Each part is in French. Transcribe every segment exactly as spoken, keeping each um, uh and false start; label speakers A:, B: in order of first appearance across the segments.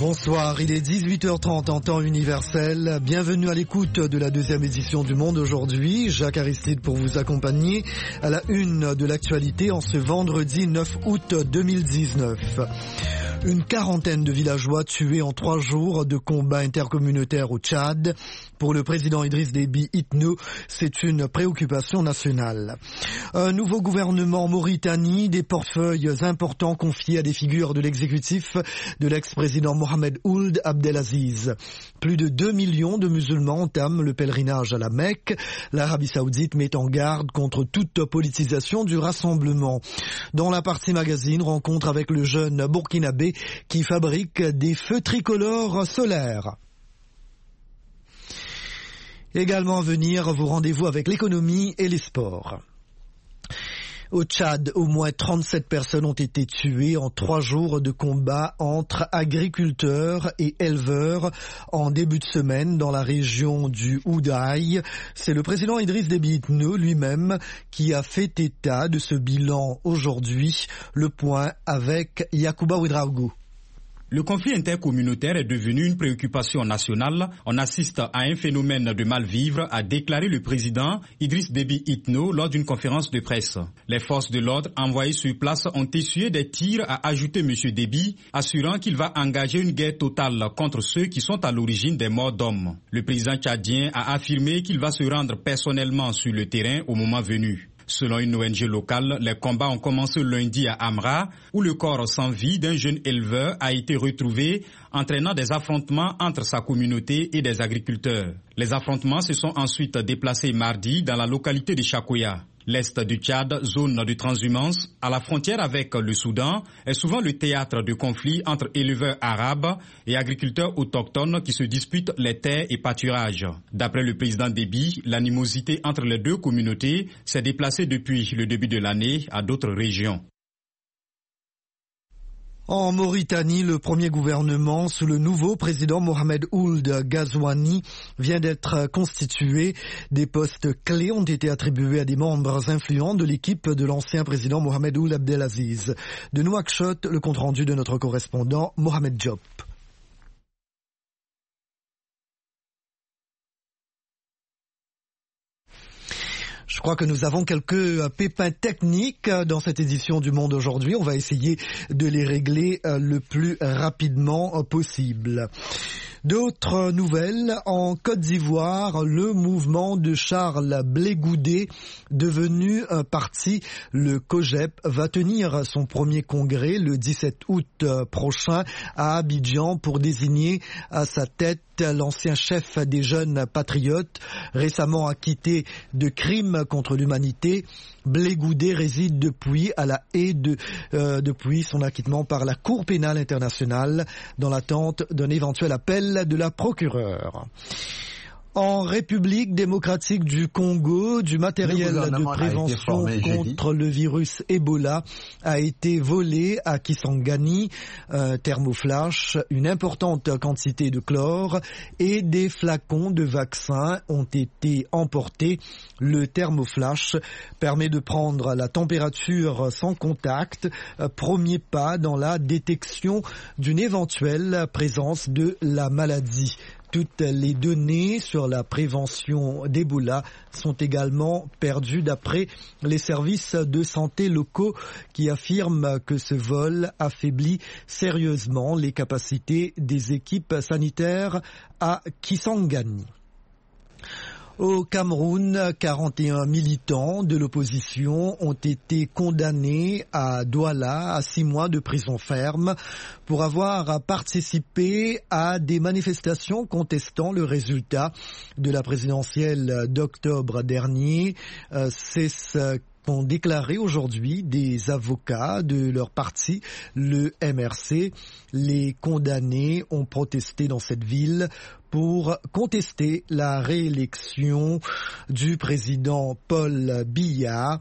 A: Bonsoir, il est dix-huit heures trente en temps universel. Bienvenue à l'écoute de la deuxième édition du Monde aujourd'hui. Jacques Aristide pour vous accompagner à la une de l'actualité en ce vendredi neuf août deux mille dix-neuf. Une quarantaine de villageois tués en trois jours de combats intercommunautaires au Tchad. Pour le président Idriss Déby Itno, c'est une préoccupation nationale. Un nouveau gouvernement en Mauritanie, des portefeuilles importants confiés à des figures de l'exécutif de l'ex-président Mohamed Ould Abdelaziz. Plus de deux millions de musulmans entament le pèlerinage à la Mecque. L'Arabie Saoudite met en garde contre toute politisation du rassemblement. Dans la partie magazine, rencontre avec le jeune burkinabé qui fabrique des feux tricolores solaires. Également à venir, vos rendez-vous avec l'économie et les sports. Au Tchad, au moins trente-sept personnes ont été tuées en trois jours de combat entre agriculteurs et éleveurs en début de semaine dans la région du Oudaï. C'est le président Idriss Déby Itno lui-même qui a fait état de ce bilan aujourd'hui. Le point avec Yacouba Ouedraogo.
B: Le conflit intercommunautaire est devenu une préoccupation nationale. On assiste à un phénomène de mal-vivre, a déclaré le président Idriss Déby Itno lors d'une conférence de presse. Les forces de l'ordre envoyées sur place ont essuyé des tirs, a ajouté M. Déby, assurant qu'il va engager une guerre totale contre ceux qui sont à l'origine des morts d'hommes. Le président tchadien a affirmé qu'il va se rendre personnellement sur le terrain au moment venu. Selon une O N G locale, les combats ont commencé lundi à Amra, où le corps sans vie d'un jeune éleveur a été retrouvé, entraînant des affrontements entre sa communauté et des agriculteurs. Les affrontements se sont ensuite déplacés mardi dans la localité de Chakoya. L'est du Tchad, zone de transhumance, à la frontière avec le Soudan, est souvent le théâtre de conflits entre éleveurs arabes et agriculteurs autochtones qui se disputent les terres et pâturages. D'après le président Déby, l'animosité entre les deux communautés s'est déplacée depuis le début de l'année à d'autres régions.
A: En Mauritanie, le premier gouvernement sous le nouveau président Mohamed Ould Ghazouani vient d'être constitué. Des postes clés ont été attribués à des membres influents de l'équipe de l'ancien président Mohamed Ould Abdelaziz. De Nouakchott, le compte-rendu de notre correspondant Mohamed Diop. Je crois que nous avons quelques pépins techniques dans cette édition du Monde aujourd'hui. On va essayer de les régler le plus rapidement possible. D'autres nouvelles, en Côte d'Ivoire, le mouvement de Charles Blé Goudé, devenu un parti, le COJEP, va tenir son premier congrès le dix-sept août prochain à Abidjan pour désigner à sa tête l'ancien chef des jeunes patriotes, récemment acquitté de crimes contre l'humanité. Blé Goudé réside depuis à La Haye de, euh, depuis son acquittement par la Cour pénale internationale dans l'attente d'un éventuel appel de la procureure. En République démocratique du Congo, du matériel de prévention contre le virus Ebola a été volé à Kisangani, un thermoflash, une importante quantité de chlore et des flacons de vaccins ont été emportés. Le thermoflash permet de prendre la température sans contact, premier pas dans la détection d'une éventuelle présence de la maladie. Toutes les données sur la prévention d'Ebola sont également perdues d'après les services de santé locaux qui affirment que ce vol affaiblit sérieusement les capacités des équipes sanitaires à Kisangani. Au Cameroun, quarante et un militants de l'opposition ont été condamnés à Douala à six mois de prison ferme pour avoir participé à des manifestations contestant le résultat de la présidentielle d'octobre dernier. Euh, c'est ce ont déclaré aujourd'hui des avocats de leur parti, le M R C. Les condamnés ont protesté dans cette ville pour contester la réélection du président Paul Biya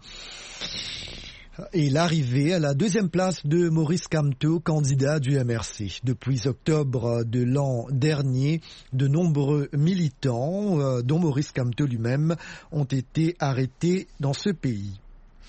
A: et l'arrivée à la deuxième place de Maurice Kamto, candidat du M R C. Depuis octobre de l'an dernier, de nombreux militants, dont Maurice Kamto lui-même, ont été arrêtés dans ce pays.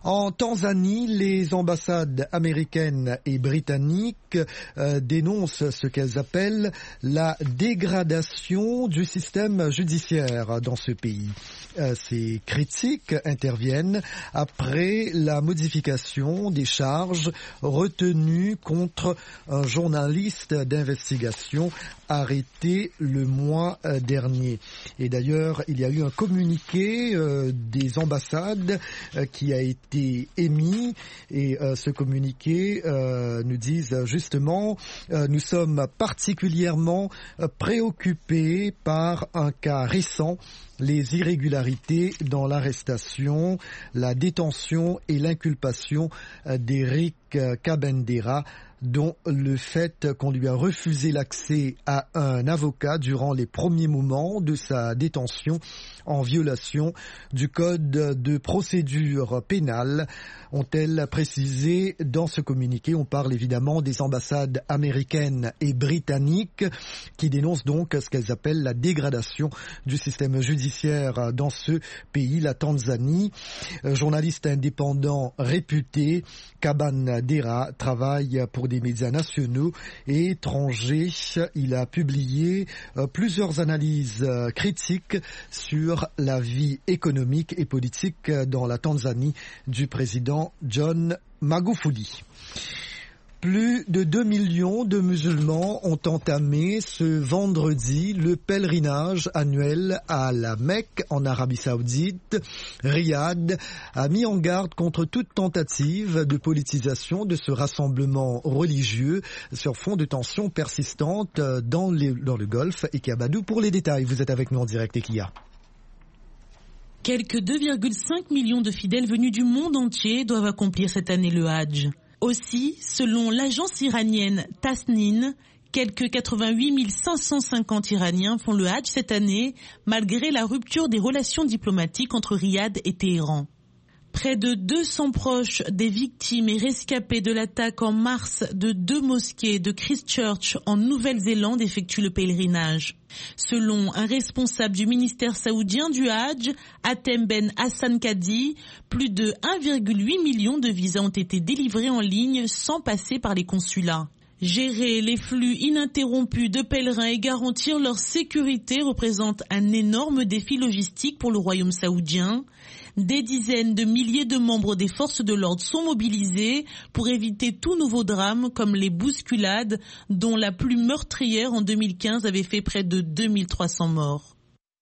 A: En Tanzanie, les ambassades américaines et britanniques euh, dénoncent ce qu'elles appellent la dégradation du système judiciaire dans ce pays. Euh, ces critiques interviennent après la modification des charges retenues contre un journaliste d'investigation arrêté le mois dernier. Et d'ailleurs, il y a eu un communiqué euh, des ambassades euh, qui a été émis et euh, ce communiqué euh, nous dit justement euh, nous sommes particulièrement euh, préoccupés par un cas récent, les irrégularités dans l'arrestation, la détention et l'inculpation euh, d'Eric Kabendera, dont le fait qu'on lui a refusé l'accès à un avocat durant les premiers moments de sa détention en violation du code de procédure pénale, ont-elles précisé dans ce communiqué. On parle évidemment des ambassades américaines et britanniques qui dénoncent donc ce qu'elles appellent la dégradation du système judiciaire dans ce pays, la Tanzanie. Journaliste indépendant réputé, Kabendera travaille pour des médias nationaux et étrangers. Il a publié euh, plusieurs analyses euh, critiques sur la vie économique et politique dans la Tanzanie du président John Magufuli. Plus de deux millions de musulmans ont entamé ce vendredi le pèlerinage annuel à la Mecque en Arabie Saoudite. Riyad a mis en garde contre toute tentative de politisation de ce rassemblement religieux sur fond de tensions persistantes dans, les, dans le Golfe. Et Kiabadou pour les détails. Vous êtes avec nous en direct, Ekia.
C: Quelques deux virgule cinq millions de fidèles venus du monde entier doivent accomplir cette année le Hadj. Aussi, selon l'agence iranienne Tasnin, quelques quatre-vingt-huit mille cinq cent cinquante Iraniens font le Hadj cette année, malgré la rupture des relations diplomatiques entre Riyad et Téhéran. Près de deux cents proches des victimes et rescapés de l'attaque en mars de deux mosquées de Christchurch en Nouvelle-Zélande effectuent le pèlerinage. Selon un responsable du ministère saoudien du Hadj, Atem Ben Hassan Kadi, plus de un virgule huit million de visas ont été délivrés en ligne sans passer par les consulats. Gérer les flux ininterrompus de pèlerins et garantir leur sécurité représente un énorme défi logistique pour le royaume saoudien. Des dizaines de milliers de membres des forces de l'ordre sont mobilisés pour éviter tout nouveau drame comme les bousculades dont la plus meurtrière en deux mille quinze avait fait près de deux mille trois cents morts.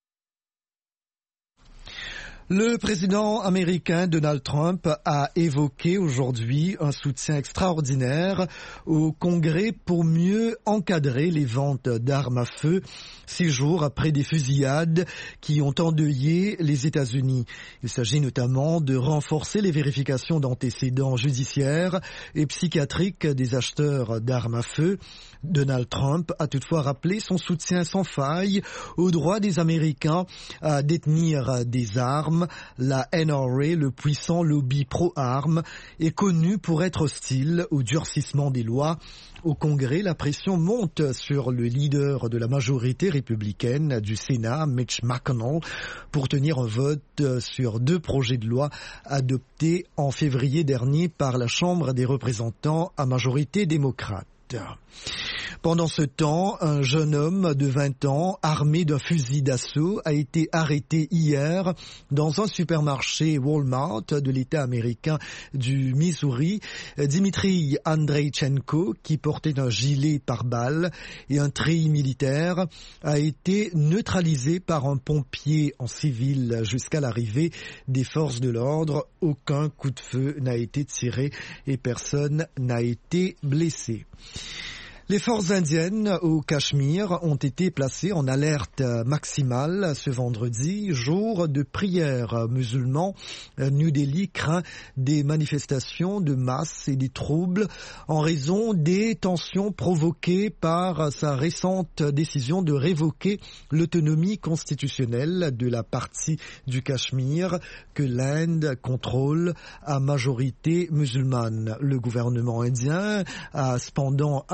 A: Le président américain Donald Trump a évoqué aujourd'hui un soutien extraordinaire au Congrès pour mieux encadrer les ventes d'armes à feu, six jours après des fusillades qui ont endeuillé les États-Unis. Il s'agit notamment de renforcer les vérifications d'antécédents judiciaires et psychiatriques des acheteurs d'armes à feu. Donald Trump a toutefois rappelé son soutien sans faille au droit des Américains à détenir des armes. La N R A, le puissant lobby pro-armes, est connu pour être hostile au durcissement des lois. Au Congrès, la pression monte sur le leader de la majorité républicaine du Sénat, Mitch McConnell, pour tenir un vote sur deux projets de loi adoptés en février dernier par la Chambre des représentants à majorité démocrate. Pendant ce temps, un jeune homme de vingt ans, armé d'un fusil d'assaut, a été arrêté hier dans un supermarché Walmart de l'État américain du Missouri. Dimitri Andreïchenko, qui portait un gilet pare-balles et un treillis militaire, a été neutralisé par un pompier en civil jusqu'à l'arrivée des forces de l'ordre. Aucun coup de feu n'a été tiré et personne n'a été blessé. Les forces indiennes au Cachemire ont été placées en alerte maximale ce vendredi, jour de prière musulman. New Delhi craint des manifestations de masse et des troubles en raison des tensions provoquées par sa récente décision de révoquer l'autonomie constitutionnelle de la partie du Cachemire que l'Inde contrôle à majorité musulmane. Le gouvernement indien a cependant assoupli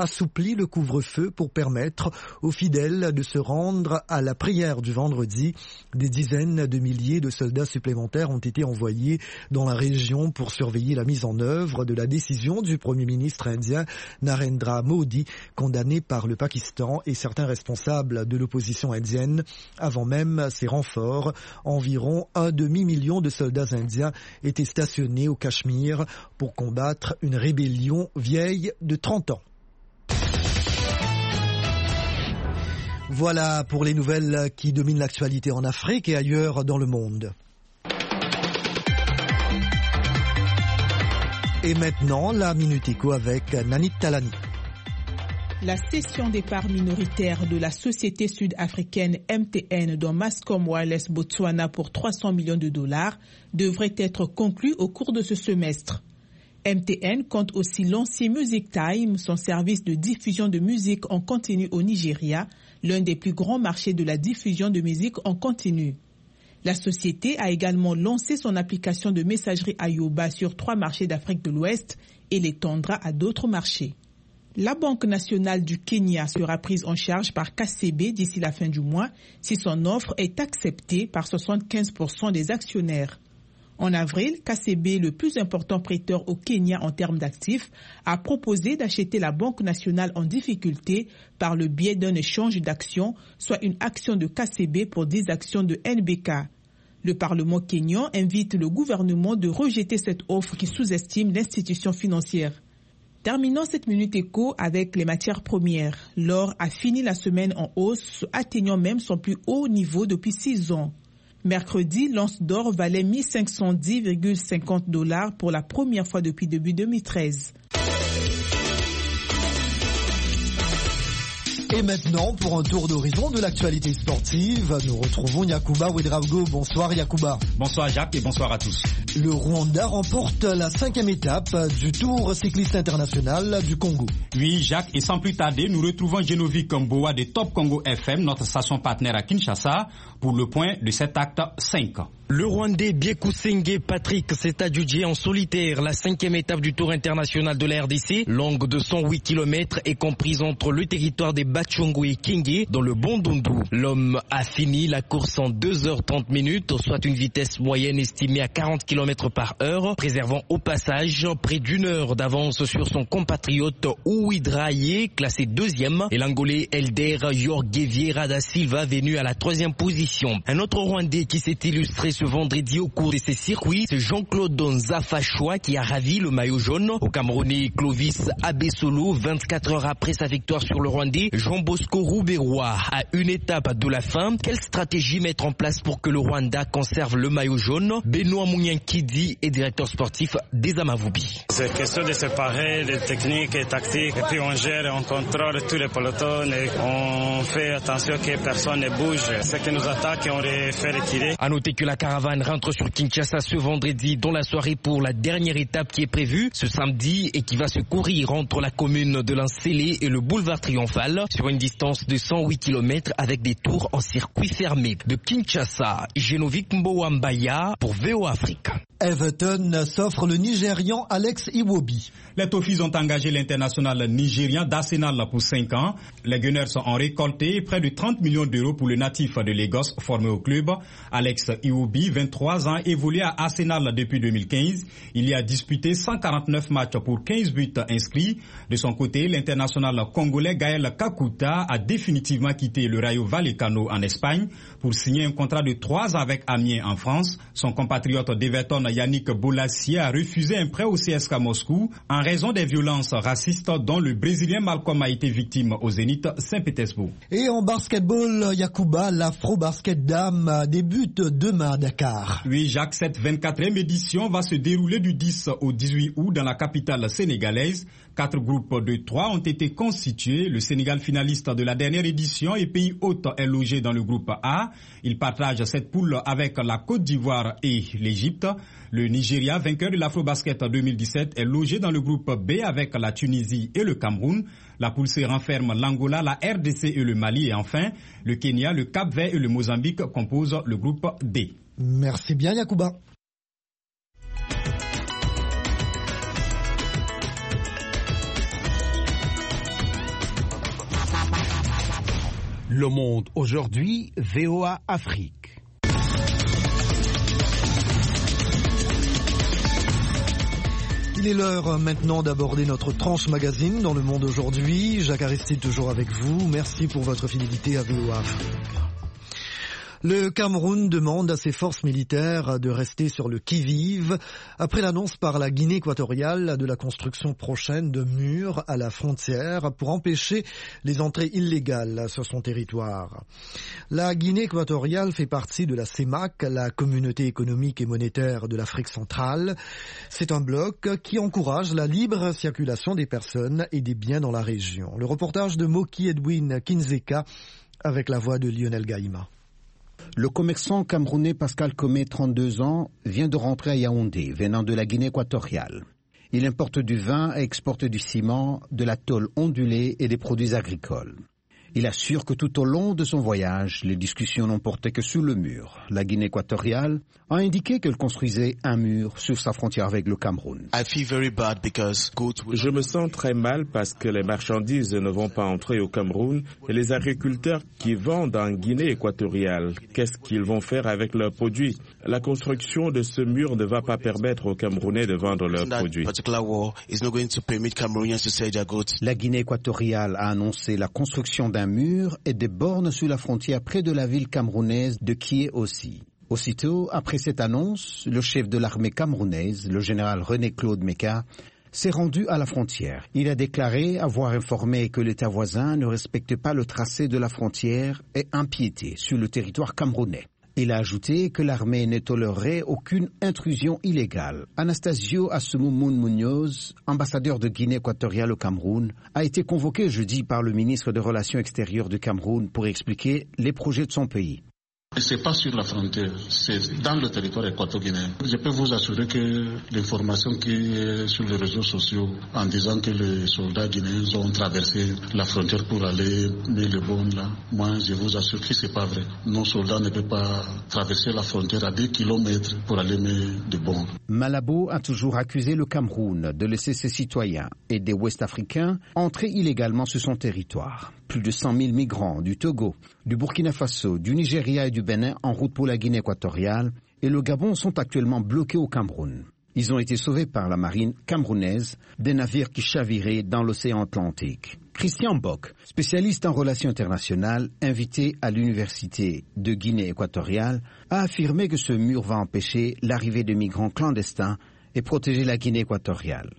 A: rétabli le couvre-feu pour permettre aux fidèles de se rendre à la prière du vendredi. Des dizaines de milliers de soldats supplémentaires ont été envoyés dans la région pour surveiller la mise en œuvre de la décision du Premier ministre indien Narendra Modi, condamné par le Pakistan et certains responsables de l'opposition indienne. Avant même ces renforts, environ un demi-million de soldats indiens étaient stationnés au Cachemire pour combattre une rébellion vieille de trente ans. Voilà pour les nouvelles qui dominent l'actualité en Afrique et ailleurs dans le monde. Et maintenant, la Minute Éco avec Nanit Talani.
D: La cession des parts minoritaires de la société sud-africaine M T N dans Mascom Wireless Botswana pour trois cents millions de dollars devrait être conclue au cours de ce semestre. M T N compte aussi lancer Music Time, son service de diffusion de musique en continu au Nigeria, l'un des plus grands marchés de la diffusion de musique en continu. La société a également lancé son application de messagerie Ayoba sur trois marchés d'Afrique de l'Ouest et l'étendra à d'autres marchés. La Banque nationale du Kenya sera prise en charge par K C B d'ici la fin du mois si son offre est acceptée par soixante-quinze pour cent des actionnaires. En avril, K C B, le plus important prêteur au Kenya en termes d'actifs, a proposé d'acheter la Banque nationale en difficulté par le biais d'un échange d'actions, soit une action de K C B pour dix actions de N B K. Le Parlement kényan invite le gouvernement de rejeter cette offre qui sous-estime l'institution financière. Terminons cette Minute Éco avec les matières premières. L'or a fini la semaine en hausse, atteignant même son plus haut niveau depuis six ans. Mercredi, l'once d'or valait mille cinq cent dix virgule cinquante dollars pour la première fois depuis début deux mille treize.
A: Et maintenant, pour un tour d'horizon de l'actualité sportive, nous retrouvons Yacouba Ouedraogo. Bonsoir Yacouba.
B: Bonsoir Jacques et bonsoir à tous.
A: Le Rwanda remporte la cinquième étape du Tour cycliste international du Congo.
B: Oui Jacques, et sans plus tarder, nous retrouvons Genovic Mboa de Top Congo F M, notre station partenaire à Kinshasa, pour le point de cet acte cinq.
E: Le Rwandais Biekusenge Patrick s'est adjugé en solitaire la cinquième étape du Tour international de la R D C, longue de cent huit kilomètres et comprise entre le territoire des Bachongo et Kingi dans le Bondundu. L'homme a fini la course en deux heures trente minutes, soit une vitesse moyenne estimée à quarante kilomètres par heure, préservant au passage près d'une heure d'avance sur son compatriote Ouidraye, classé deuxième, et l'Angolais Elder Jorge Vieira da Silva, venu à la troisième position. Un autre Rwandais qui s'est illustré ce vendredi au cours de ces circuits, c'est Jean-Claude Nzafashwa qui a ravi le maillot jaune. Au Camerounais Clovis Abesolo, vingt-quatre heures après sa victoire sur le Rwandais, Jean Bosco Rouberois à une étape de la fin. Quelle stratégie mettre en place pour que le Rwanda conserve le maillot jaune? Benoît Mouniankidi est directeur sportif des Amavubi.
F: C'est question de séparer les techniques et tactiques et puis on gère, on contrôle tous les pelotons et on fait attention que personne ne bouge. Ceux qui nous attaquent, on les fait retirer.
E: À noter que la caravane rentre sur Kinshasa ce vendredi dans la soirée pour la dernière étape qui est prévue ce samedi et qui va se courir entre la commune de Lansele et le boulevard Triomphal sur une distance de cent huit kilomètres avec des tours en circuit fermé. De Kinshasa, Genovic Mbowambaya pour V O Afrique.
A: Everton s'offre le Nigérian Alex Iwobi.
B: Les Toffees ont engagé l'international nigérian d'Arsenal pour cinq ans. Les Gunners ont récolté près de trente millions d'euros pour le natif de Lagos formé au club. Alex Iwobi, vingt-trois ans, évolue à Arsenal depuis deux mille quinze. Il y a disputé cent quarante-neuf matchs pour quinze buts inscrits. De son côté, l'international congolais Gaël Kakuta a définitivement quitté le Rayo Vallecano en Espagne pour signer un contrat de trois ans avec Amiens en France. Son compatriote d'Everton Yannick Bolasie a refusé un prêt au C S K Moscou en raison des violences racistes dont le Brésilien Malcolm a été victime au Zénith Saint-Pétersbourg.
A: Et en basketball, Yacouba, l'Afro-Basket Dame débute demain à Dakar.
B: Oui, Jacques, cette vingt-quatrième édition va se dérouler du dix au dix-huit août dans la capitale sénégalaise. Quatre groupes de trois ont été constitués. Le Sénégal, finaliste de la dernière édition et pays hôte, est logé dans le groupe A. Il partage cette poule avec la Côte d'Ivoire et l'Égypte. Le Nigeria, vainqueur de l'Afrobasket deux mille dix-sept, est logé dans le groupe B avec la Tunisie et le Cameroun. La poule C renferme l'Angola, la R D C et le Mali. Et enfin, le Kenya, le Cap-Vert et le Mozambique composent le groupe D.
A: Merci bien, Yacouba.
G: Le Monde aujourd'hui, V O A Afrique.
A: Il est l'heure maintenant d'aborder notre tranche magazine dans Le Monde aujourd'hui. Jacques Aristide toujours avec vous. Merci pour votre fidélité à V O A Afrique. Le Cameroun demande à ses forces militaires de rester sur le qui-vive après l'annonce par la Guinée équatoriale de la construction prochaine de murs à la frontière pour empêcher les entrées illégales sur son territoire. La Guinée équatoriale fait partie de la C E M A C, la Communauté économique et monétaire de l'Afrique centrale. C'est un bloc qui encourage la libre circulation des personnes et des biens dans la région. Le reportage de Moki Edwin Kinzeka avec la voix de Lionel Gaïma.
H: Le commerçant camerounais Pascal Comé, trente-deux ans, vient de rentrer à Yaoundé, venant de la Guinée équatoriale. Il importe du vin et exporte du ciment, de la tôle ondulée et des produits agricoles. Il assure que tout au long de son voyage, les discussions n'ont porté que sur le mur. La Guinée équatoriale a indiqué qu'elle construisait un mur sur sa frontière avec le Cameroun.
I: Je me sens très mal parce que les marchandises ne vont pas entrer au Cameroun et les agriculteurs qui vendent en Guinée équatoriale, qu'est-ce qu'ils vont faire avec leurs produits? La construction de ce mur ne va pas permettre aux Camerounais de vendre leurs produits.
H: La Guinée équatoriale a annoncé la construction d'un mur et des bornes sur la frontière près de la ville camerounaise de Kié aussi. Aussitôt, après cette annonce, le chef de l'armée camerounaise, le général René-Claude Meka, s'est rendu à la frontière. Il a déclaré avoir informé que l'État voisin ne respecte pas le tracé de la frontière et empiétait sur le territoire camerounais. Il a ajouté que l'armée ne tolérerait aucune intrusion illégale. Anastasio Assoumoumoun Munoz, ambassadeur de Guinée équatoriale au Cameroun, a été convoqué jeudi par le ministre des Relations extérieures du Cameroun pour expliquer les projets de son pays.
J: C'est pas sur la frontière, c'est dans le territoire équato-guinéen. Je peux vous assurer que l'information qui est sur les réseaux sociaux en disant que les soldats guinéens ont traversé la frontière pour aller mettre le bon là, moi je vous assure que c'est pas vrai. Nos soldats ne peuvent pas traverser la frontière à dix kilomètres pour aller mettre de bombes.
H: Malabo a toujours accusé le Cameroun de laisser ses citoyens et des Ouest-Africains entrer illégalement sur son territoire. Plus de cent mille migrants du Togo, du Burkina Faso, du Nigeria et du Bénin en route pour la Guinée équatoriale et le Gabon sont actuellement bloqués au Cameroun. Ils ont été sauvés par la marine camerounaise des navires qui chaviraient dans l'océan Atlantique. Christian Bock, spécialiste en relations internationales, invité à l'université de Guinée équatoriale, a affirmé que ce mur va empêcher l'arrivée de migrants clandestins et protéger la Guinée équatoriale.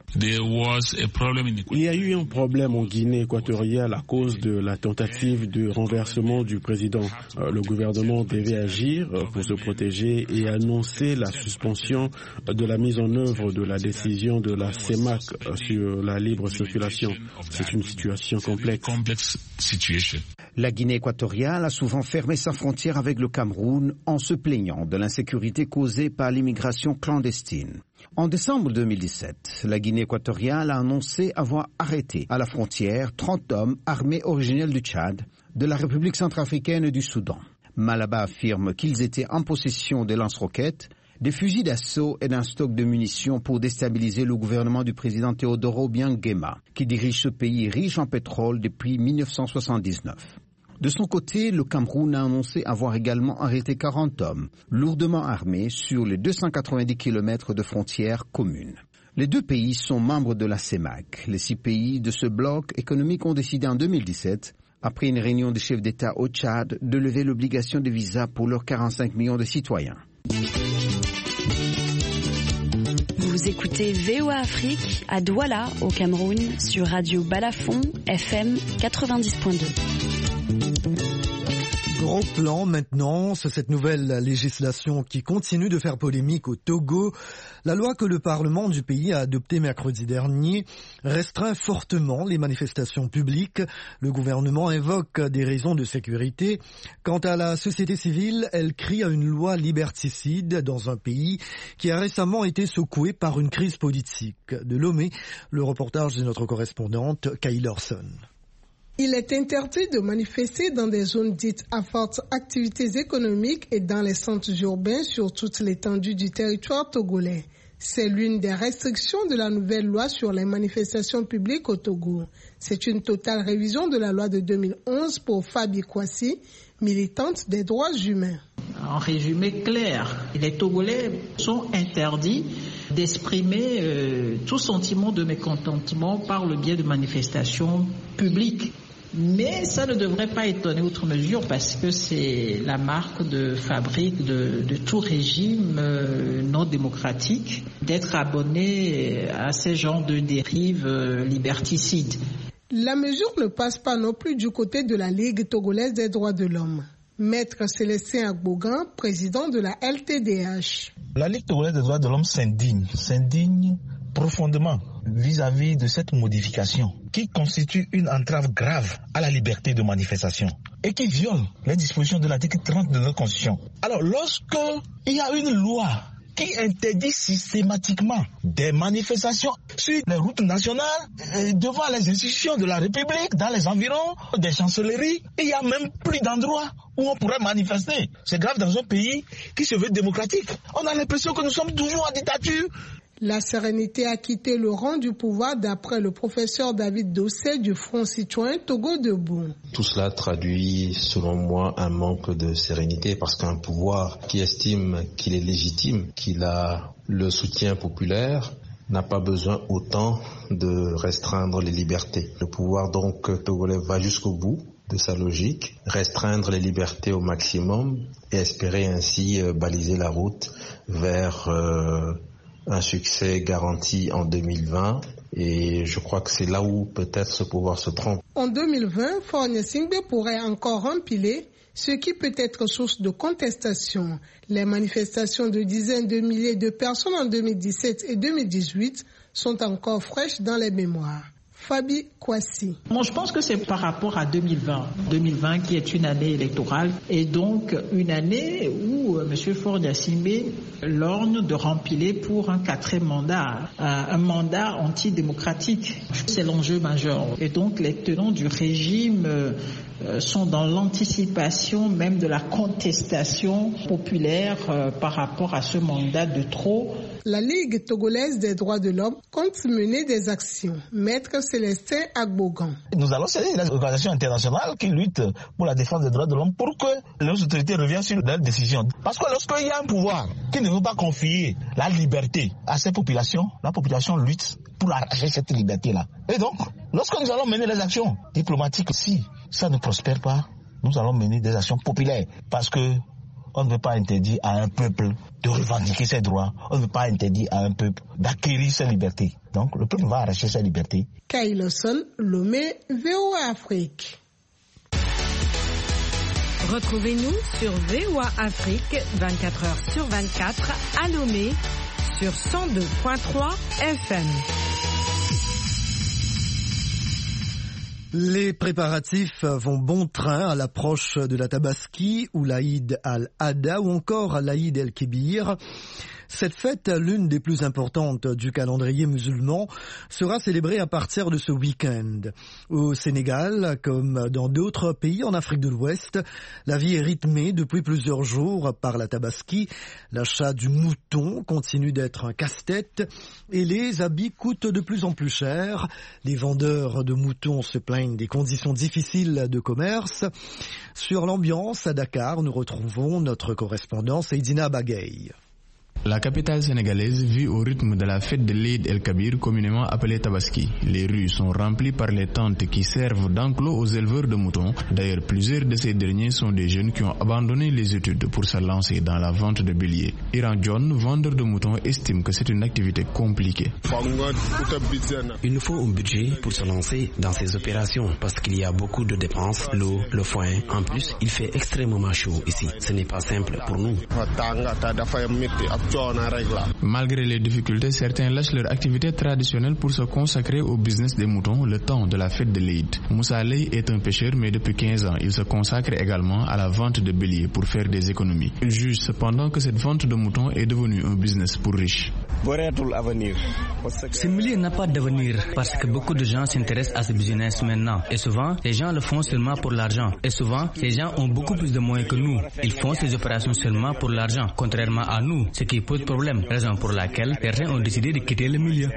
I: Il y a eu un problème en Guinée équatoriale à cause de la tentative de renversement du président. Le gouvernement devait agir pour se protéger et annoncer la suspension de la mise en œuvre de la décision de la C E M A C sur la libre circulation. C'est une situation complexe.
H: La Guinée équatoriale a souvent fermé sa frontière avec le Cameroun en se plaignant de l'insécurité causée par l'immigration clandestine. En décembre deux mille dix-sept, la Guinée équatoriale a annoncé avoir arrêté à la frontière trente hommes armés originaires du Tchad, de la République centrafricaine et du Soudan. Malaba affirme qu'ils étaient en possession de lance-roquettes, des fusils d'assaut et d'un stock de munitions pour déstabiliser le gouvernement du président Teodoro Obiang Nguema, qui dirige ce pays riche en pétrole depuis mille neuf cent soixante-dix-neuf. De son côté, le Cameroun a annoncé avoir également arrêté quarante hommes, lourdement armés, sur les deux cent quatre-vingt-dix kilomètres de frontières communes. Les deux pays sont membres de la C E M A C. Les six pays de ce bloc économique ont décidé en deux mille dix-sept, après une réunion des chefs d'État au Tchad, de lever l'obligation de visa pour leurs quarante-cinq millions de citoyens.
K: Vous écoutez V O A Afrique à Douala, au Cameroun, sur Radio Balafon, F M quatre-vingt-dix point deux.
A: Gros plan maintenant, c'est cette nouvelle législation qui continue de faire polémique au Togo. La loi que le Parlement du pays a adoptée mercredi dernier restreint fortement les manifestations publiques. Le gouvernement invoque des raisons de sécurité. Quant à la société civile, elle crie à une loi liberticide dans un pays qui a récemment été secoué par une crise politique. De Lomé, le reportage de notre correspondante Kay Lorson.
L: Il est interdit de manifester dans des zones dites à forte activités économiques et dans les centres urbains sur toute l'étendue du territoire togolais. C'est l'une des restrictions de la nouvelle loi sur les manifestations publiques au Togo. C'est une totale révision de la loi de deux mille onze pour Fabi Kwasi, militante des droits humains.
M: En résumé clair, les Togolais sont interdits d'exprimer euh, tout sentiment de mécontentement par le biais de manifestations publiques. Mais ça ne devrait pas étonner outre mesure parce que c'est la marque de fabrique de, de tout régime euh, non démocratique d'être abonné à ces genres de dérives euh, liberticides.
L: La mesure ne passe pas non plus du côté de la Ligue togolaise des droits de l'homme. Maître Célestin Agbogan, président de la L T D H.
N: La Ligue togolaise des droits de l'homme s'indigne, s'indigne profondément vis-à-vis de cette modification qui constitue une entrave grave à la liberté de manifestation et qui viole les dispositions de l'article trente de notre Constitution. Alors, lorsque il y a une loi qui interdit systématiquement des manifestations sur les routes nationales, devant les institutions de la République, dans les environs des chancelleries, il n'y a même plus d'endroits où on pourrait manifester. C'est grave dans un pays qui se veut démocratique. On a l'impression que nous sommes toujours en dictature.
L: La sérénité a quitté le rang du pouvoir d'après le professeur David Dossé du Front citoyen Togo Debout.
O: Tout cela traduit, selon moi, un manque de sérénité parce qu'un pouvoir qui estime qu'il est légitime, qu'il a le soutien populaire, n'a pas besoin autant de restreindre les libertés. Le pouvoir donc togolais va jusqu'au bout de sa logique, restreindre les libertés au maximum et espérer ainsi baliser la route vers euh, un succès garanti en deux mille vingt et je crois que c'est là où peut-être ce pouvoir se trompe.
L: En deux mille vingt, Faure Gnassingbé pourrait encore empiler, ce qui peut être source de contestation. Les manifestations de dizaines de milliers de personnes en deux mille dix-sept et deux mille dix-huit sont encore fraîches dans les mémoires. Fabi Kwasi.
M: Bon, je pense que c'est par rapport à deux mille vingt. deux mille vingt qui est une année électorale et donc une année où M. Faure Gnassingbé lorgne de rempiler pour un quatrième mandat, un mandat antidémocratique. C'est l'enjeu majeur. Et donc les tenants du régime sont dans l'anticipation même de la contestation populaire par rapport à ce mandat de trop.
L: La Ligue togolaise des droits de l'homme compte mener des actions. Maître Célestin Agbogan.
N: Nous allons saisir les organisations internationales qui luttent pour la défense des droits de l'homme pour que les autorités reviennent sur leurs décisions. Parce que lorsqu'il y a un pouvoir qui ne veut pas confier la liberté à ces populations, la population lutte pour arracher cette liberté-là. Et donc, lorsque nous allons mener les actions diplomatiques, si ça ne prospère pas, nous allons mener des actions populaires. Parce que on ne veut pas interdire à un peuple de revendiquer ses droits. On ne veut pas interdire à un peuple d'acquérir ses libertés. Donc, le peuple va arracher ses libertés.
L: Kailoson, Lomé, V O A Afrique.
P: Retrouvez-nous sur V O A Afrique, vingt-quatre heures sur vingt-quatre, à Lomé, sur cent deux point trois F M.
A: Les préparatifs vont bon train à l'approche de la Tabaski ou l'Aïd al-Adha ou encore l'Aïd el-Kébir. Cette fête, l'une des plus importantes du calendrier musulman, sera célébrée à partir de ce week-end. Au Sénégal, comme dans d'autres pays en Afrique de l'Ouest, la vie est rythmée depuis plusieurs jours par la Tabaski. L'achat du mouton continue d'être un casse-tête et les habits coûtent de plus en plus cher. Les vendeurs de moutons se plaignent des conditions difficiles de commerce. Sur l'ambiance à Dakar, nous retrouvons notre correspondant Seydina Bagay.
Q: La capitale sénégalaise vit au rythme de la fête de l'Eid el-Kabir, communément appelée Tabaski. Les rues sont remplies par les tentes qui servent d'enclos aux éleveurs de moutons. D'ailleurs, plusieurs de ces derniers sont des jeunes qui ont abandonné les études pour se lancer dans la vente de béliers. Iran John, vendeur de moutons, estime que c'est une activité compliquée.
R: Il nous faut un budget pour se lancer dans ces opérations parce qu'il y a beaucoup de dépenses, l'eau, le foin. En plus, il fait extrêmement chaud ici. Ce n'est pas simple pour nous.
Q: Malgré les difficultés, certains lâchent leur activité traditionnelle pour se consacrer au business des moutons le temps de la fête de l'Eid. Moussa Ley est un pêcheur, mais depuis quinze ans, il se consacre également à la vente de béliers pour faire des économies. Il juge cependant que cette vente de moutons est devenue un business pour riches.
S: Ce milieu n'a pas d'avenir parce que beaucoup de gens s'intéressent à ce business maintenant. Et souvent, les gens le font seulement pour l'argent. Et souvent, les gens ont beaucoup plus de moyens que nous. Ils font ces opérations seulement pour l'argent, contrairement à nous, ce qui pose problème. Raison pour laquelle certains ont décidé de quitter le milieu.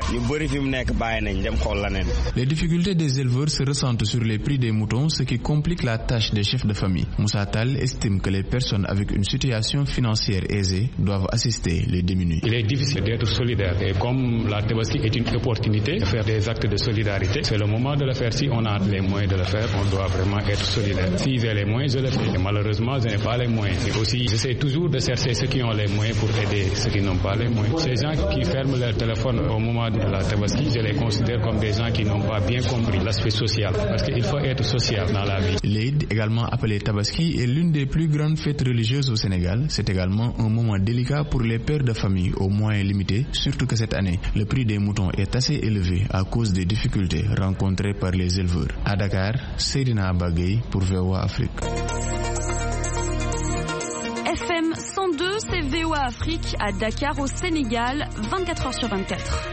Q: Les difficultés des éleveurs se ressentent sur les prix des moutons, ce qui complique la tâche des chefs de famille. Moussa Tal estime que les personnes avec une situation financière aisée doivent assister les démunis.
T: Il est difficile d'être solidaire et comme la Tabaski est une opportunité de faire des actes de solidarité, c'est le moment de le faire. Si on a les moyens de le faire, on doit vraiment être solidaire. Si j'ai les moyens, je le fais. Et malheureusement, je n'ai pas les moyens. Et aussi, j'essaie toujours de chercher ceux qui ont les moyens pour aider ceux qui n'ont pas les moyens. Ces gens qui ferment leur téléphone au moment de la Tabaski, je les considère comme des gens qui n'ont pas bien compris l'aspect social. Parce qu'il faut être social dans la vie.
Q: L'Eid, également appelée Tabaski, est l'une des plus grandes fêtes religieuses au Sénégal. C'est également un moment délicat pour les pères de famille aux moyens limités, surtout que cette année, le prix des moutons est assez élevé à cause des difficultés rencontrées par les éleveurs. À Dakar, Seydina Bagay pour V O A Afrique.
K: F M cent deux, c'est V O A Afrique à Dakar au Sénégal, vingt-quatre heures sur vingt-quatre.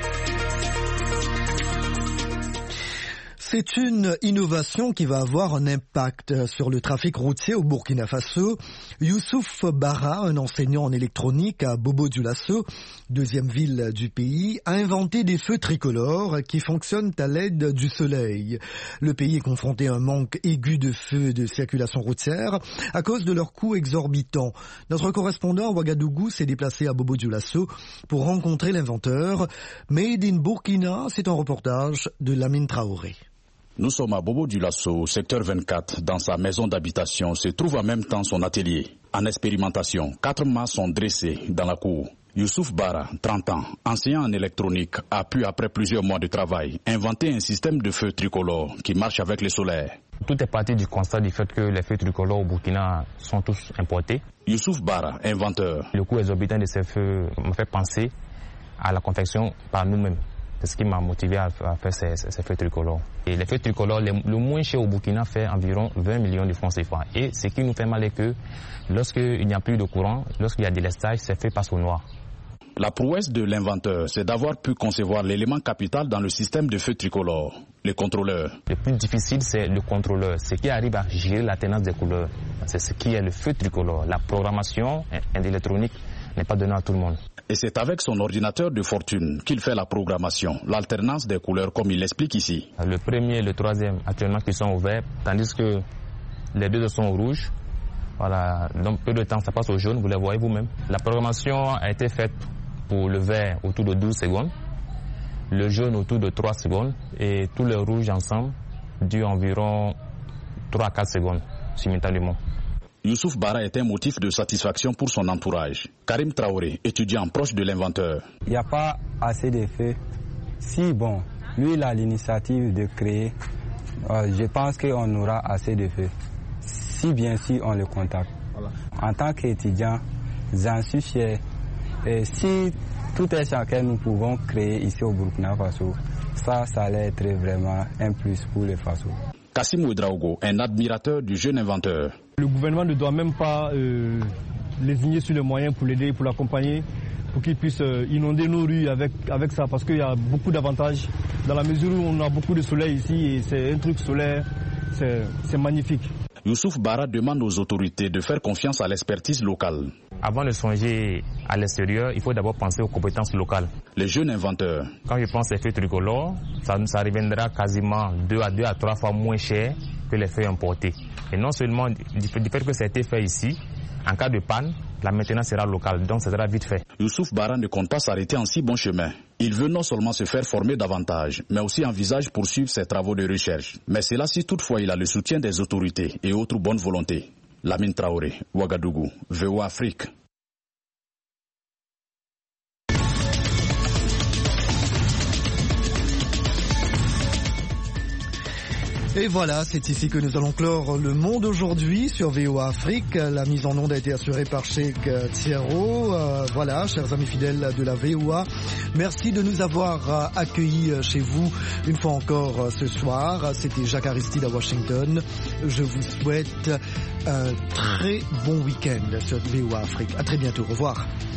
A: C'est une innovation qui va avoir un impact sur le trafic routier au Burkina Faso. Youssouf Bara, un enseignant en électronique à Bobo-Dioulasso, deuxième ville du pays, a inventé des feux tricolores qui fonctionnent à l'aide du soleil. Le pays est confronté à un manque aigu de feux de circulation routière à cause de leur coût exorbitant. Notre correspondant à Ouagadougou s'est déplacé à Bobo-Dioulasso pour rencontrer l'inventeur. Made in Burkina, c'est un reportage de Lamine Traoré.
U: Nous sommes à Bobo-Dioulasso, secteur vingt-quatre. Dans sa maison d'habitation se trouve en même temps son atelier. En expérimentation, quatre mâts sont dressés dans la cour. Youssouf Bara, trente ans, enseignant en électronique, a pu, après plusieurs mois de travail, inventer un système de feux tricolores qui marche avec le solaire.
V: Tout est parti du constat du fait que les feux tricolores au Burkina sont tous importés.
U: Youssouf Bara, inventeur.
V: Le coût exorbitant de ces feux me fait penser à la confection par nous-mêmes. C'est ce qui m'a motivé à faire ces, ces feux tricolores. Et les feux tricolores, les, le moins cher au Burkina fait environ vingt millions de francs C F A. Et ce qui nous fait mal est que lorsqu'il n'y a plus de courant, lorsqu'il y a des lestages, ces feux passent au noir.
U: La prouesse de l'inventeur, c'est d'avoir pu concevoir l'élément capital dans le système de feux tricolores, le contrôleur.
V: Le plus difficile, c'est le contrôleur, ce qui arrive à gérer la tendance des couleurs. C'est ce qui est le feu tricolore. La programmation électronique n'est pas donnée à tout le monde.
U: Et c'est avec son ordinateur de fortune qu'il fait la programmation, l'alternance des couleurs comme il l'explique ici.
V: Le premier et le troisième actuellement qui sont au vert, tandis que les deux sont au rouge. Voilà, donc peu de temps ça passe au jaune, vous les voyez vous-même. La programmation a été faite pour le vert autour de douze secondes, le jaune autour de trois secondes et tous les rouges ensemble durent environ trois à quatre secondes simultanément.
U: Youssouf Bara est un motif de satisfaction pour son entourage. Karim Traoré, étudiant proche de l'inventeur.
W: Il n'y a pas assez de feux. Si, bon, lui, il a l'initiative de créer, euh, je pense qu'on aura assez de feux. Si bien sûr on le contacte. Voilà. En tant qu'étudiant, j'en suis fier. Et si tout est chacun, nous pouvons créer ici au Burkina Faso, ça, ça allait être vraiment un plus pour le Faso.
U: Kassim Ouedraogo, un admirateur du jeune inventeur.
X: Le gouvernement ne doit même pas euh, lésigner sur les moyens pour l'aider, pour l'accompagner, pour qu'il puisse euh, inonder nos rues avec, avec ça, parce qu'il y a beaucoup d'avantages, dans la mesure où on a beaucoup de soleil ici, et c'est un truc solaire, c'est magnifique.
U: Youssouf Bara demande aux autorités de faire confiance à l'expertise locale.
V: Avant de songer à l'extérieur, il faut d'abord penser aux compétences locales.
U: Les jeunes inventeurs.
V: Quand je pense aux feux tricolores, ça, ça reviendra quasiment deux à deux à trois fois moins cher que les feux importés. Et non seulement du fait, du fait que ça a été fait ici, en cas de panne, la maintenance sera locale, donc ça sera vite fait.
U: Youssouf Bara ne compte pas s'arrêter en si bon chemin. Il veut non seulement se faire former davantage, mais aussi envisage poursuivre ses travaux de recherche. Mais c'est là si toutefois il a le soutien des autorités et autres bonnes volontés. Lamine Traoré, Ouagadougou, V O A Afrique.
A: Et voilà, c'est ici que nous allons clore le monde aujourd'hui sur V O A Afrique. La mise en onde a été assurée par Cheikh Thierro. Euh, voilà, chers amis fidèles de la V O A, merci de nous avoir accueillis chez vous une fois encore ce soir. C'était Jacques Aristide à Washington. Je vous souhaite un très bon week-end sur V O A Afrique. À très bientôt. Au revoir.